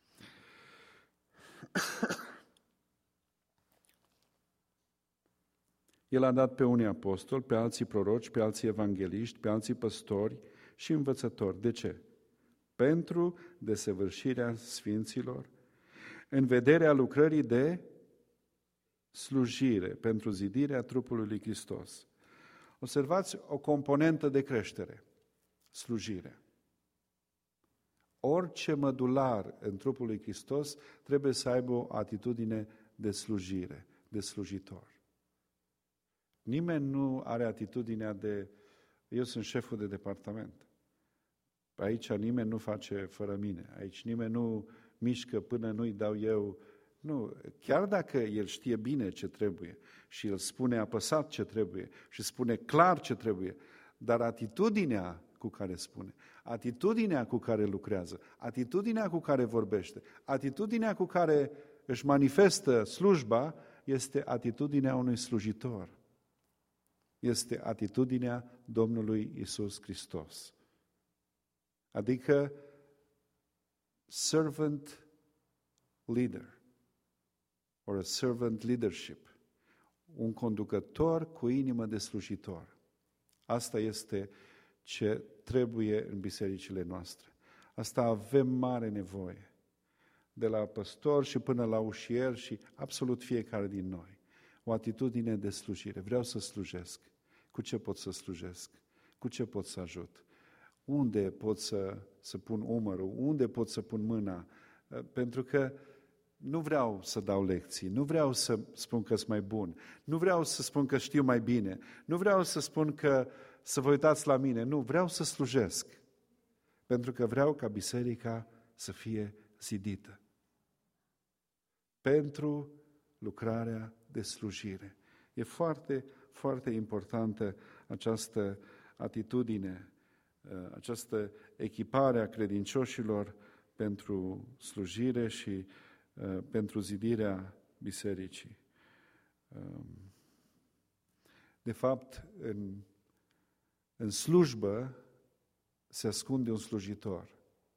El a dat pe unii apostoli, pe alții proroci, pe alții evangeliști, pe alții păstori și învățători. De ce? pentru desăvârșirea sfinților, în vederea lucrării de slujire, pentru zidirea trupului lui Hristos. Observați o componentă de creștere, slujire. Orice mădular în trupul lui Hristos trebuie să aibă o atitudine de slujire, de slujitor. Nimeni nu are atitudinea de, eu sunt șeful de departament. Aici nimeni nu face fără mine. Aici nimeni nu mișcă până nu-i dau eu. Nu, chiar dacă el știe bine ce trebuie și el spune apăsat ce trebuie și spune clar ce trebuie, dar atitudinea cu care spune, atitudinea cu care lucrează, atitudinea cu care vorbește, atitudinea cu care își manifestă slujba, este atitudinea unui slujitor. Este atitudinea Domnului Iisus Hristos. Adică servant leader or a servant leadership. Un conducător cu inimă de slujitor. Asta este ce trebuie în bisericile noastre. Asta avem mare nevoie. De la păstor și până la ușier și absolut fiecare din noi. O atitudine de slujire. Vreau să slujesc. Cu ce pot să slujesc? Cu ce pot să ajut? Unde pot să, să pun umărul? Unde pot să pun mâna? Pentru că nu vreau să dau lecții, nu vreau să spun că sunt mai bun, nu vreau să spun că știu mai bine, nu vreau să spun că să vă uitați la mine, nu, vreau să slujesc. Pentru că vreau ca biserica să fie zidită. Pentru lucrarea de slujire. E foarte, foarte importantă această atitudine, această echipare a credincioșilor pentru slujire și pentru zidirea bisericii. De fapt, în, în slujbă se ascunde un slujitor.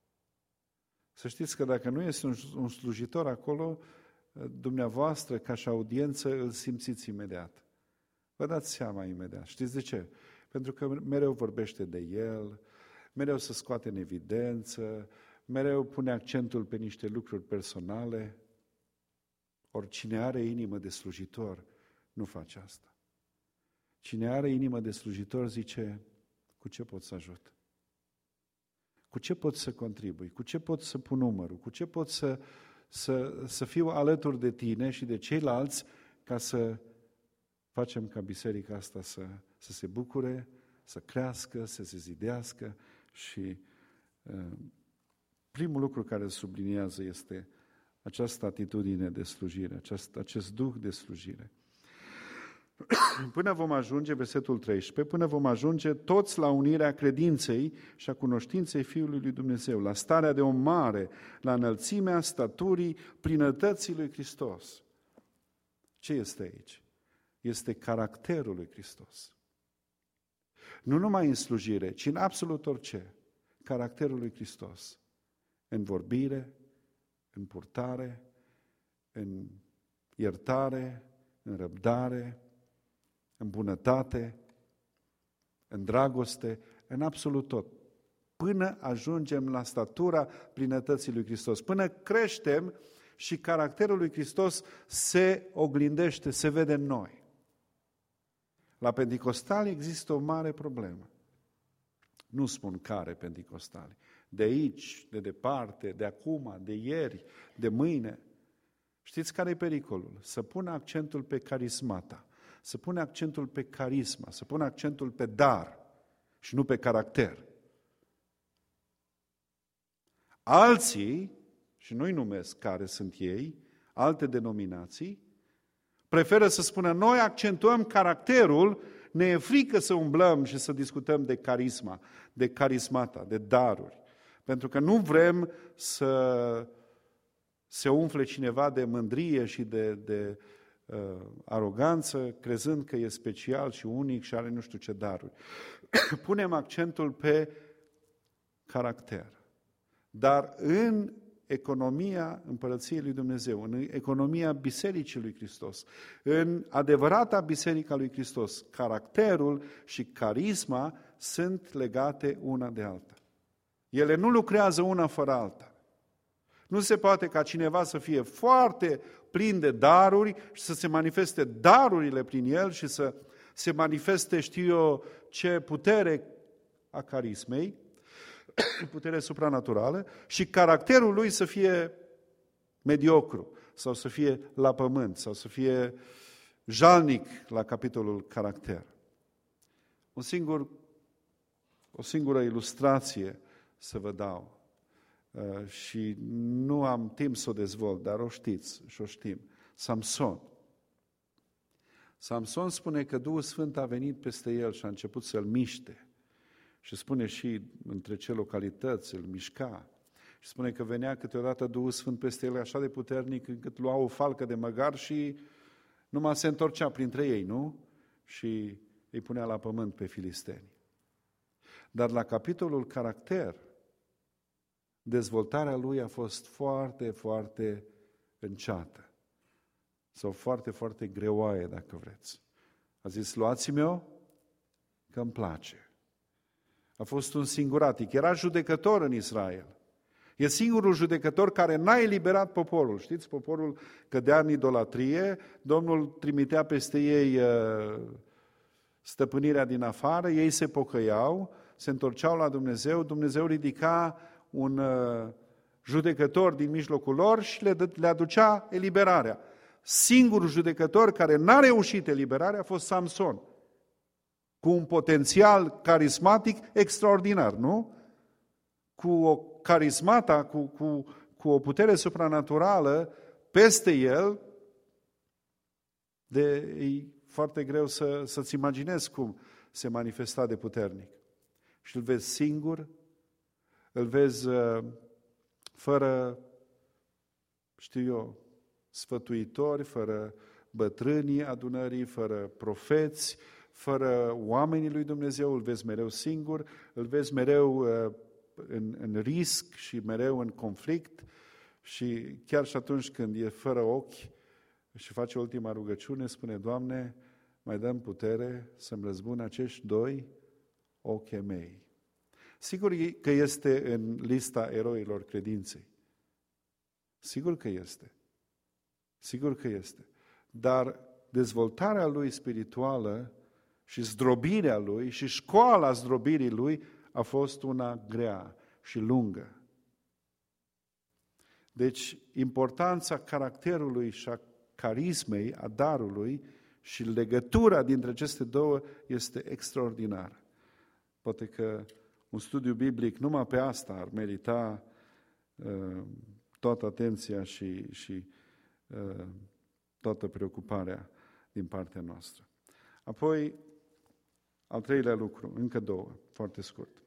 Să știți că dacă nu este un, un slujitor acolo, dumneavoastră, ca și audiență, îl simțiți imediat. Vă dați seama imediat. Știți de ce? Pentru că mereu vorbește de el, mereu se scoate în evidență, mereu pune accentul pe niște lucruri personale. Oricine are inimă de slujitor nu face asta. Cine are inimă de slujitor zice, cu ce pot să ajut? Cu ce pot să contribui? Cu ce pot să pun numărul? Cu ce pot să, să, să fiu alături de tine și de ceilalți ca să facem ca biserica asta să, să se bucure, să crească, să se zidească și uh, primul lucru care îl subliniază este această atitudine de slujire, acest, acest duh de slujire. Până vom ajunge, versetul treisprezece, până vom ajunge toți la unirea credinței și a cunoștinței Fiului lui Dumnezeu, la starea de om mare, la înălțimea staturii plinătății lui Hristos. Ce este aici? Este caracterul lui Hristos. Nu numai în slujire, ci în absolut orice. Caracterul lui Hristos. În vorbire, în purtare, în iertare, în răbdare, în bunătate, în dragoste, în absolut tot. Până ajungem la statura plinătății lui Hristos. Până creștem și caracterul lui Hristos se oglindește, se vede în noi. La Pentecostali există o mare problemă. Nu spun care Pentecostali. De aici, de departe, de acum, de ieri, de mâine. Știți care e pericolul? Să pună accentul pe carismata, să pună accentul pe carisma, să pună accentul pe dar și nu pe caracter. Alții, și nu-i numesc care sunt ei, alte denominații, preferă să spună noi accentuăm caracterul, ne e frică să umblăm și să discutăm de carisma, de carismata, de daruri. Pentru că nu vrem să se umfle cineva de mândrie și de, de uh, aroganță, crezând că e special și unic și are nu știu ce daruri. Punem accentul pe caracter. Dar în economia Împărăției lui Dumnezeu, în economia Bisericii lui Hristos, în adevărata Biserica lui Hristos, caracterul și carisma sunt legate una de alta. Ele nu lucrează una fără alta. Nu se poate ca cineva să fie foarte plin de daruri și să se manifeste darurile prin el și să se manifeste, știu eu, ce putere a carismei, putere supranaturală, și caracterul lui să fie mediocru sau să fie la pământ sau să fie jalnic la capitolul caracter. Un singur, o singură ilustrație să vă dau. Uh, și nu am timp să o dezvolt, dar o știți și o știm. Samson. Samson spune că Duhul Sfânt a venit peste el și a început să-l miște. Și spune și între ce localități îl mișca. Și spune că venea câteodată Duhul Sfânt peste el așa de puternic încât lua o falcă de măgar și numai se întorcea printre ei, nu? Și îi punea la pământ pe filisteni. Dar la capitolul caracter, dezvoltarea lui a fost foarte, foarte înceată. Sau foarte, foarte greoaie, dacă vreți. A zis, luați-mi-o, că îmi place. A fost un singuratic. Era judecător în Israel. E singurul judecător care n-a eliberat poporul. Știți, poporul cădea în idolatrie, Domnul trimitea peste ei uh, stăpânirea din afară, ei se pocăiau, se întorceau la Dumnezeu, Dumnezeu ridica un uh, judecător din mijlocul lor și le, le aducea eliberarea. Singurul judecător care n-a reușit eliberarea a fost Samson, cu un potențial carismatic extraordinar, nu? Cu o carismata, cu, cu, cu o putere supranaturală peste el, de, e foarte greu să, să-ți imaginezi cum se manifesta de puternic. Și îl vezi singur, îl vezi uh, fără, știu eu, sfătuitori, fără bătrânii adunării, fără profeți, fără oamenii lui Dumnezeu, îl vezi mereu singur, îl vezi mereu uh, în, în risc și mereu în conflict și chiar și atunci când e fără ochi și face ultima rugăciune, spune, Doamne, mai dăm putere să-mi răzbun acești doi ochi mei. Sigur că este în lista eroilor credinței. Sigur că este. Sigur că este. Dar dezvoltarea lui spirituală și zdrobirea lui și școala zdrobirii lui a fost una grea și lungă. Deci, importanța caracterului și a carismei, a darului și legătura dintre aceste două este extraordinară. Poate că un studiu biblic numai pe asta ar merita uh, toată atenția și, și uh, toată preocuparea din partea noastră. Apoi, al treilea lucru, încă două, foarte scurt.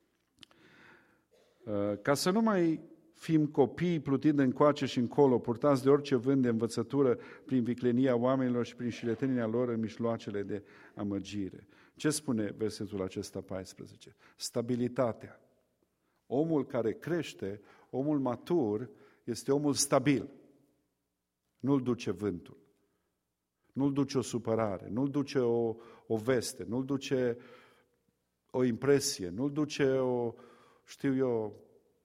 Uh, ca să nu mai fim copii plutind încoace și încolo, purtați de orice vânt de învățătură prin viclenia oamenilor și prin șiretenia lor în mijloacele de amăgire. Ce spune versetul acesta paisprezece? Stabilitatea. Omul care crește, omul matur, este omul stabil. Nu-l duce vântul. Nu-l duce o supărare, nu-l duce o, o veste, nu-l duce o impresie, nu-l duce o, știu eu,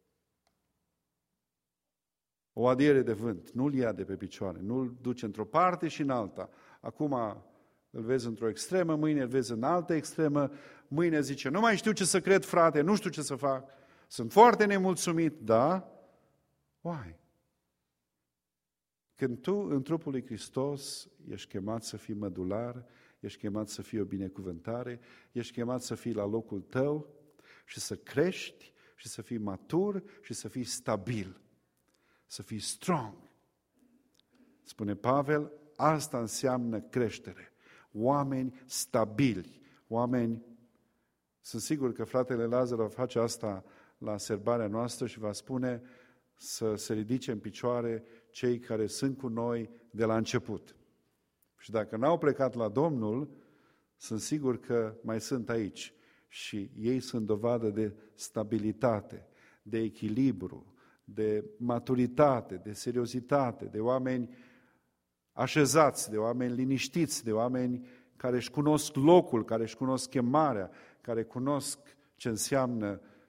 o adiere de vânt. Nu-l ia de pe picioare, nu-l duce într-o parte și în alta. Acum îl vezi într-o extremă, mâine îl vezi în altă extremă, mâine zice, nu mai știu ce să cred, frate, nu știu ce să fac, sunt foarte nemulțumit, da? Uai! Când tu, în trupul lui Hristos, ești chemat să fii mădular, ești chemat să fii o binecuvântare, ești chemat să fii la locul tău și să crești și să fii matur și să fii stabil, să fii strong. Spune Pavel, asta înseamnă creștere. Oameni stabili, oameni... Sunt sigur că fratele Lazar va face asta la serbarea noastră și va spune să se ridice în picioare cei care sunt cu noi de la început. Și dacă n-au plecat la Domnul, sunt sigur că mai sunt aici și ei sunt dovadă de stabilitate, de echilibru, de maturitate, de seriozitate, de oameni așezați, de oameni liniștiți, de oameni care își cunosc locul, care își cunosc chemarea, care cunosc ce înseamnă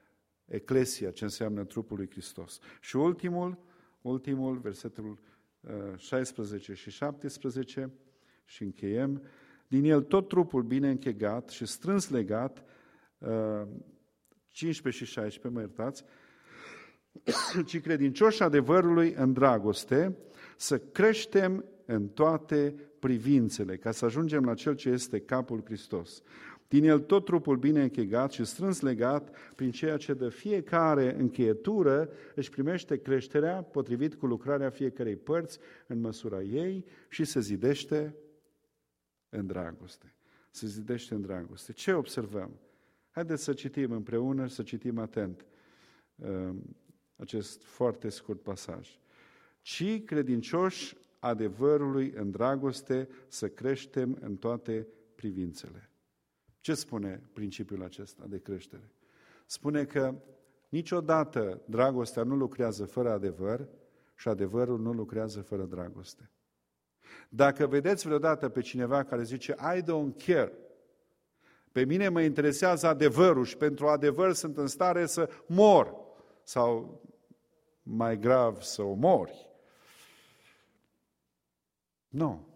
eclesia, ce înseamnă trupul lui Hristos. Și ultimul, ultimul, versetul șaisprezece și șaptesprezece, și încheiem, din el tot trupul bine închegat și strâns legat, cincisprezece și șaisprezece, mă iertați, ci credincioși adevărului în dragoste, să creștem în toate privințele, ca să ajungem la Cel ce este capul Hristos. Din el tot trupul bine închegat și strâns legat, prin ceea ce de fiecare încheietură își primește creșterea potrivit cu lucrarea fiecarei părți în măsura ei și se zidește în dragoste. Se zidește în dragoste. Ce observăm? Haideți să citim împreună, să citim atent uh, acest foarte scurt pasaj. Ci credincioși adevărului în dragoste să creștem în toate privințele. Ce spune principiul acesta de creștere? Spune că niciodată dragostea nu lucrează fără adevăr și adevărul nu lucrează fără dragoste. Dacă vedeți vreodată pe cineva care zice I don't care, pe mine mă interesează adevărul și pentru adevăr sunt în stare să mor sau mai grav să omori. Nu.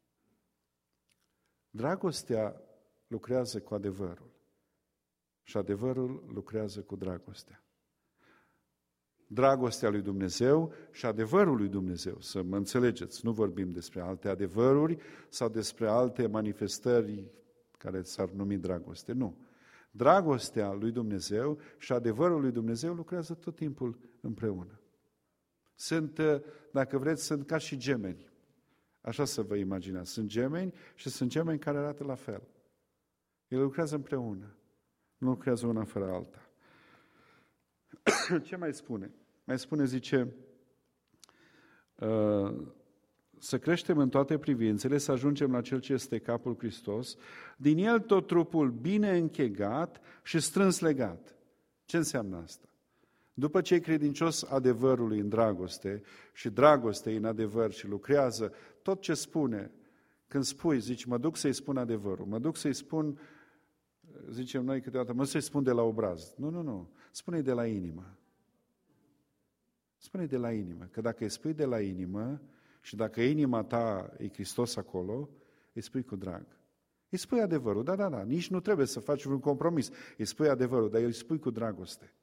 Dragostea lucrează cu adevărul și adevărul lucrează cu dragostea. Dragostea lui Dumnezeu și adevărul lui Dumnezeu, să mă înțelegeți, nu vorbim despre alte adevăruri sau despre alte manifestări care s-ar numi dragoste, nu. Dragostea lui Dumnezeu și adevărul lui Dumnezeu lucrează tot timpul împreună. Sunt, dacă vreți, sunt ca și gemeni. Așa să vă imaginați. Sunt gemeni și sunt gemeni care arată la fel. Ele lucrează împreună. Nu lucrează una fără alta. Ce mai spune? Mai spune, zice, să creștem în toate privințele, să ajungem la Cel ce este capul Hristos, din El tot trupul bine închegat și strâns legat. Ce înseamnă asta? După ce e credincios adevărului în dragoste și dragoste în adevăr și lucrează tot ce spune, când spui, zici, mă duc să-i spun adevărul, mă duc să-i spun, zicem noi câteodată, mă duc să-i spun de la obraz. Nu, nu, nu, spune-i de la inimă. Spune-i de la inimă, că dacă îi spui de la inimă și dacă inima ta e Hristos acolo, îi spui cu drag. Îi spui adevărul, da, da, da, nici nu trebuie să faci un compromis. Îi spui adevărul, dar îi spui cu dragoste.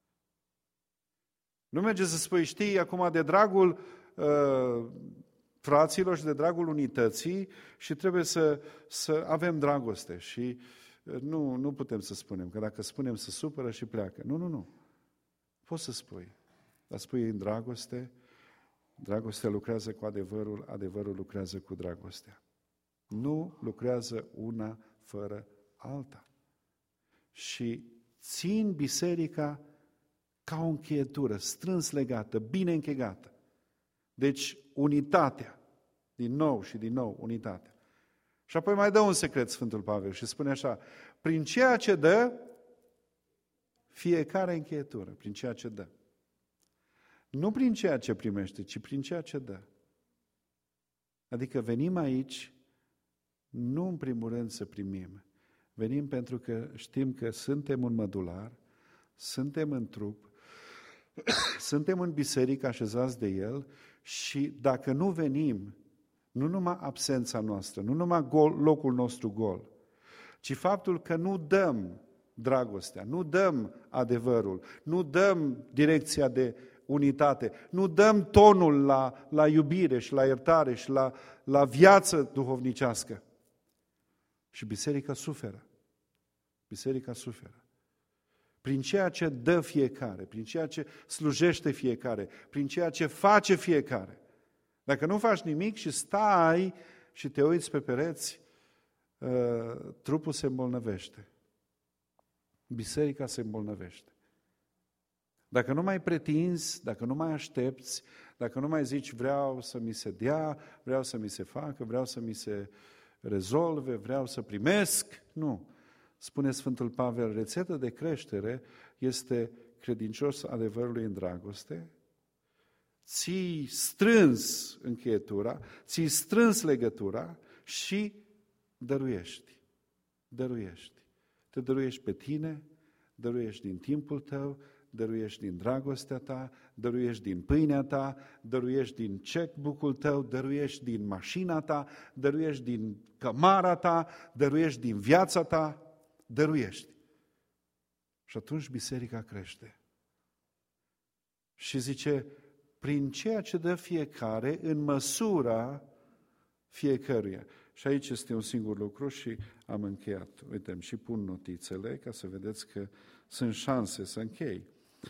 Nu merge să spui, știi, acum de dragul uh, fraților și de dragul unității și trebuie să, să avem dragoste. Și uh, nu, nu putem să spunem, că dacă spunem să supără și pleacă. Nu, nu, nu. Poți să spui, dar spui în dragoste, dragostea lucrează cu adevărul, adevărul lucrează cu dragostea. Nu lucrează una fără alta. Și țin biserica ca o încheietură, strâns legată, bine închegată. Deci, unitatea, din nou și din nou, unitatea. Și apoi mai dă un secret Sfântul Pavel și spune așa, prin ceea ce dă, fiecare încheietură, prin ceea ce dă. Nu prin ceea ce primește, ci prin ceea ce dă. Adică venim aici, nu în primul rând să primim, venim pentru că știm că suntem un mădular, suntem în trup, suntem în biserică așezați de El și dacă nu venim, nu numai absența noastră, nu numai gol, locul nostru gol, ci faptul că nu dăm dragostea, nu dăm adevărul, nu dăm direcția de unitate, nu dăm tonul la, la iubire și la iertare și la, la viață duhovnicească. Și biserica suferă. Biserica suferă. Prin ceea ce dă fiecare, prin ceea ce slujește fiecare, prin ceea ce face fiecare. Dacă nu faci nimic și stai și te uiți pe pereți, uh, trupul se îmbolnăvește. Biserica se îmbolnăvește. Dacă nu mai pretinzi, dacă nu mai aștepți, dacă nu mai zici vreau să mi se dea, vreau să mi se facă, vreau să mi se rezolve, vreau să primesc, nu. Spune Sfântul Pavel, rețeta de creștere este credincios adevărului în dragoste, ții strâns încheietura, ții strâns legătura și dăruiești. Dăruiești. Te dăruiești pe tine, dăruiești din timpul tău, dăruiești din dragostea ta, dăruiești din pâinea ta, dăruiești din checkbook-ul tău, dăruiești din mașina ta, dăruiești din cămara ta, dăruiești din viața ta, dăruiești. Și atunci biserica crește. Și zice, prin ceea ce dă fiecare, în măsura fiecăruia. Și aici este un singur lucru și am încheiat. Uite, și pun notițele ca să vedeți că sunt șanse să închei.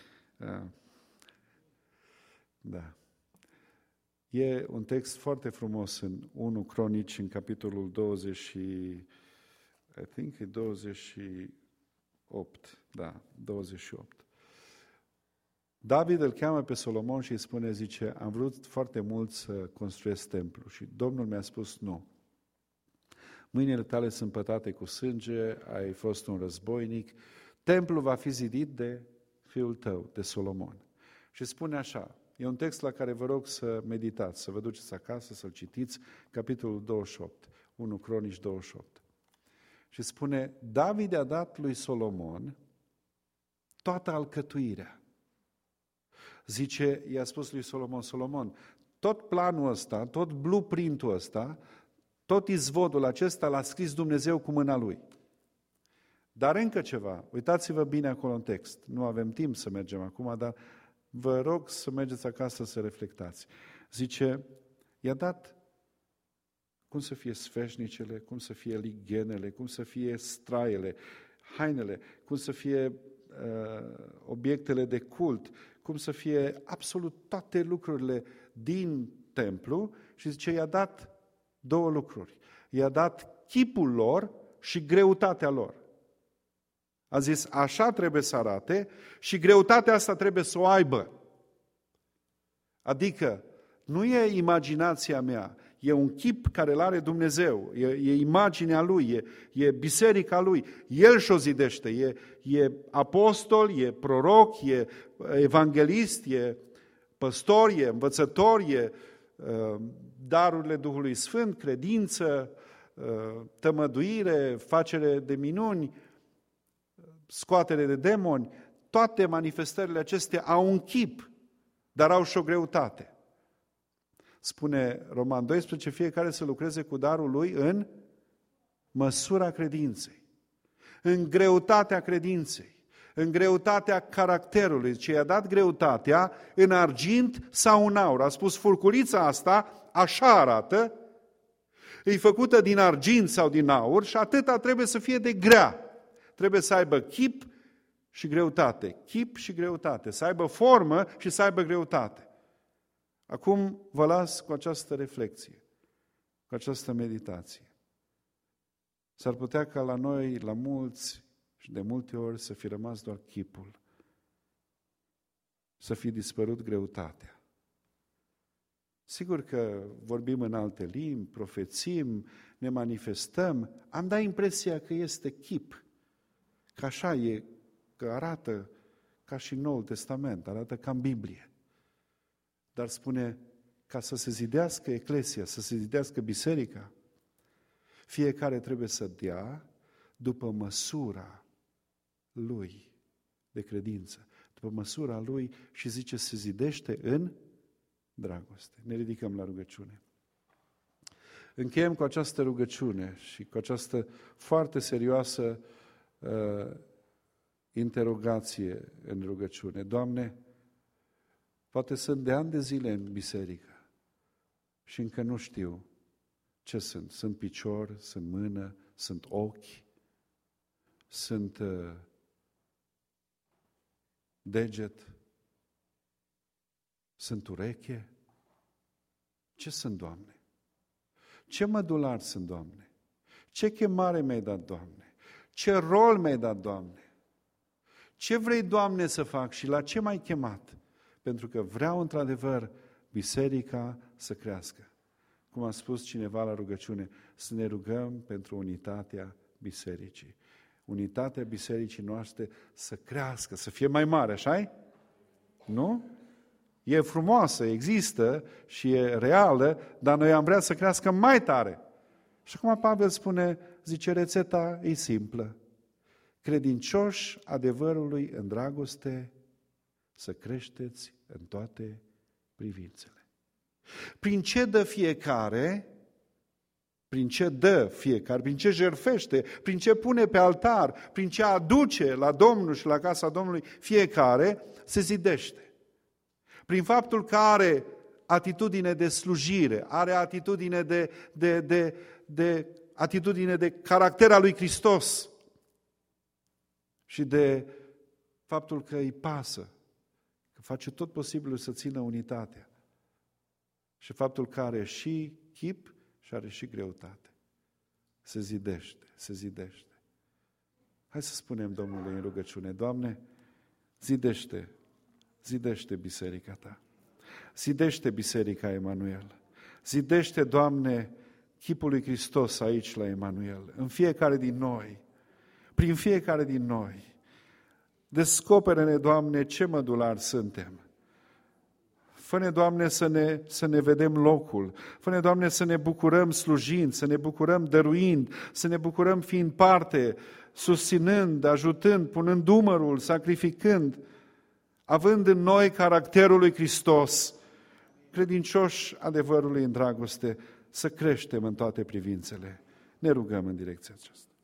Da. E un text foarte frumos în unu Cronici, în capitolul douăzeci și I think e douăzeci și opt. Da, douăzeci și opt. David îl cheamă pe Solomon și îi spune, zice, am vrut foarte mult să construiesc templu și Domnul mi-a spus nu. Mâinile tale sunt pătate cu sânge, ai fost un războinic, templul va fi zidit de fiul tău, de Solomon. Și spune așa, e un text la care vă rog să meditați, să vă duceți acasă, să-l citiți, capitolul douăzeci și opt, unu Cronici douăzeci și opt. Și spune, David a dat lui Solomon toată alcătuirea. Zice, i-a spus lui Solomon, Solomon, tot planul ăsta, tot blueprint-ul ăsta, tot izvodul acesta l-a scris Dumnezeu cu mâna lui. Dar încă ceva, uitați-vă bine acolo în text, nu avem timp să mergem acum, dar vă rog să mergeți acasă să reflectați. Zice, i-a dat cum să fie sfeșnicele, cum să fie lighenele, cum să fie straiele, hainele, cum să fie uh, obiectele de cult, cum să fie absolut toate lucrurile din templu și zice, i-a dat două lucruri. I-a dat chipul lor și greutatea lor. A zis, așa trebuie să arate și greutatea asta trebuie să o aibă. Adică, nu e imaginația mea, e un chip care îl are Dumnezeu, e, e imaginea Lui, e, e biserica Lui, El și-o zidește, e, e apostol, e proroc, e evanghelist, e păstor, e învățător, e uh, darurile Duhului Sfânt, credință, uh, tămăduire, facere de minuni, scoatere de demoni, toate manifestările acestea au un chip, dar au și o greutate. Spune Roman doisprezece, fiecare să lucreze cu darul lui în măsura credinței, în greutatea credinței, în greutatea caracterului. Ce i-a dat greutatea în argint sau în aur. A spus, furculița asta așa arată, e făcută din argint sau din aur și atâta trebuie să fie de grea. Trebuie să aibă chip și greutate. Chip și greutate. Să aibă formă și să aibă greutate. Acum vă las cu această reflexie, cu această meditație. S-ar putea ca la noi, la mulți și de multe ori, să fi rămas doar chipul. Să fi dispărut greutatea. Sigur că vorbim în alte limbi, profețim, ne manifestăm, am dat impresia că este chip. Că așa e, că arată ca și Noul Testament, arată ca în Biblie. Dar spune, ca să se zidească eclesia, să se zidească biserica, fiecare trebuie să dea după măsura lui de credință, după măsura lui și zice, se zidește în dragoste. Ne ridicăm la rugăciune. Încheiem cu această rugăciune și cu această foarte serioasă uh, interogație în rugăciune. Doamne, poate sunt de ani de zile în biserică și încă nu știu ce sunt. Sunt picior, sunt mână, sunt ochi, sunt uh, deget, sunt ureche. Ce sunt, Doamne? Ce mădular sunt, Doamne? Ce chemare mi-ai dat, Doamne? Ce rol mi-ai dat, Doamne? Ce vrei, Doamne, să fac și la ce m-ai chemat? Pentru că vreau, într-adevăr, biserica să crească. Cum a spus cineva la rugăciune, să ne rugăm pentru unitatea bisericii. Unitatea bisericii noastre să crească, să fie mai mare, așa-i? Nu? E frumoasă, există și e reală, dar noi am vrea să crească mai tare. Și acum Pavel spune, zice, rețeta e simplă. Credincioși adevărului în dragoste să creșteți în toate privințele. Prin ce dă fiecare, prin ce dă fiecare, prin ce jertfește, prin ce pune pe altar, prin ce aduce la Domnul și la casa Domnului, fiecare se zidește. Prin faptul că are atitudine de slujire, are atitudine de, de, de, de, atitudine de caracter al lui Hristos și de faptul că îi pasă, că face tot posibilul să țină unitatea și faptul că are și chip și are și greutate. Se zidește, se zidește. Hai să spunem Domnului în rugăciune, Doamne, zidește, zidește biserica Ta. Zidește biserica Emanuel. Zidește, Doamne, chipul lui Hristos aici la Emanuel, în fiecare din noi, prin fiecare din noi. Descoperă-ne, Doamne, ce mădulari suntem. Fă-ne, Doamne, să ne, să ne vedem locul. Fă-ne, Doamne, să ne bucurăm slujind, să ne bucurăm dăruind, să ne bucurăm fiind parte, susținând, ajutând, punând umărul, sacrificând, având în noi caracterul lui Hristos, credincioși adevărului în dragoste, să creștem în toate privințele. Ne rugăm în direcția aceasta.